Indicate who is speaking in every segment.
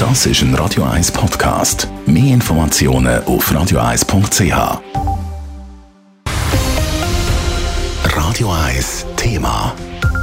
Speaker 1: Das ist ein Radio 1 Podcast. Mehr Informationen auf radio1.ch. Radio 1 Thema.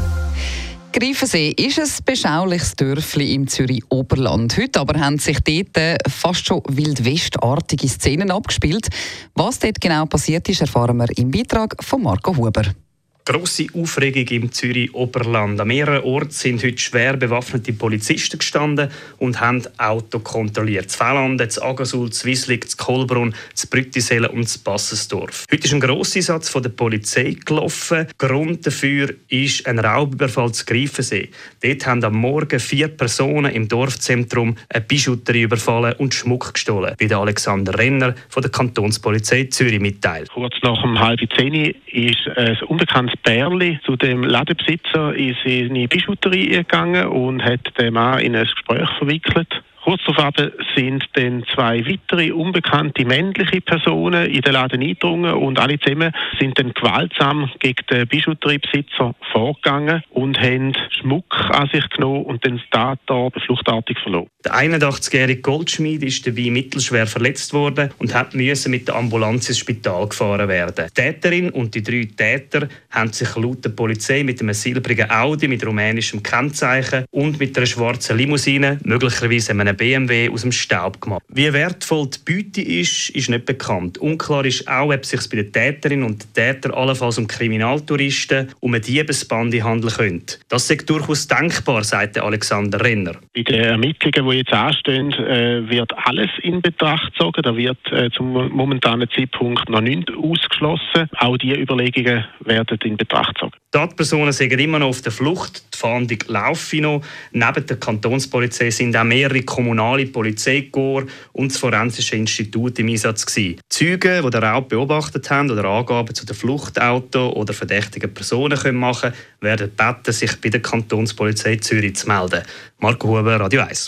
Speaker 2: Greifensee ist ein beschauliches Dörfli im Zürich-Oberland. Heute aber haben sich dort fast schon wildwestartige Szenen abgespielt. Was dort genau passiert ist, erfahren wir im Beitrag von Marco Huber.
Speaker 3: Grosse Aufregung im Zürich-Oberland. An mehreren Orten sind heute schwer bewaffnete Polizisten gestanden und haben Auto kontrolliert. Das Fällanden, das Agasul, das Wieslig, das Kohlbrunn, das Brüttisellen und das Bassensdorf. Heute ist ein Grosseinsatz von der Polizei gelaufen. Grund dafür ist ein Raubüberfall zu Greifensee. Dort haben am Morgen 4 Personen im Dorfzentrum eine Bijouterie überfallen und Schmuck gestohlen, wie der Alexander Renner von der Kantonspolizei Zürich mitteilt.
Speaker 4: Kurz nach 9:30 ist ein unbekanntes Pärli zu dem Ladenbesitzer in seine Bijouterie gegangen und hat den Mann in ein Gespräch verwickelt. Kurz darauf sind dann 2 weitere unbekannte männliche Personen in den Laden eingedrungen und alle zusammen sind dann gewaltsam gegen den Bijouteriebesitzer vorgegangen und haben Schmuck an sich genommen und den Tatort fluchtartig verloren.
Speaker 3: Der 81-jährige Goldschmied ist dabei mittelschwer verletzt worden und musste mit der Ambulanz ins Spital gefahren werden. Die Täterin und die 3 Täter haben sich laut der Polizei mit einem silbrigen Audi mit rumänischem Kennzeichen und mit einer schwarzen Limousine, möglicherweise einem BMW, aus dem Staub gemacht. Wie wertvoll die Beute ist nicht bekannt. Unklar ist auch, ob es sich bei der Täterin und den Täter allenfalls um Kriminaltouristen um eine Diebesbande handeln könnte. Das ist durchaus denkbar, sagt Alexander Renner.
Speaker 4: Bei den Ermittlungen, die jetzt anstehen, wird alles in Betracht gezogen. Da wird zum momentanen Zeitpunkt noch nichts ausgeschlossen. Auch diese Überlegungen werden in Betracht gezogen.
Speaker 3: Die Tatpersonen sind immer noch auf der Flucht. Die Fahndung laufe noch. Neben der Kantonspolizei sind auch mehrere kommunale Polizeikorps und das Forensische Institut im Einsatz gewesen. Zeugen, die den Raub beobachtet haben oder Angaben zu den Fluchtautos oder verdächtigen Personen machen können, werden gebeten, sich bei der Kantonspolizei Zürich zu melden. Marco Huber, Radio 1.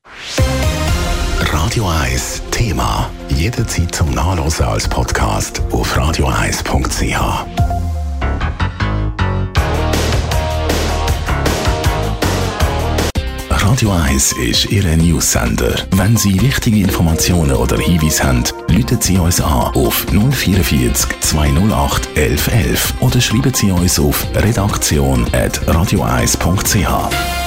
Speaker 1: Radio 1 Thema. Jederzeit zum Nachlesen als Podcast auf radio1.ch. Radio 1 ist Ihr News-Sender. Wenn Sie wichtige Informationen oder Hinweise haben, rufen Sie uns an auf 044 208 1111 oder schreiben Sie uns auf redaktion@radio1.ch.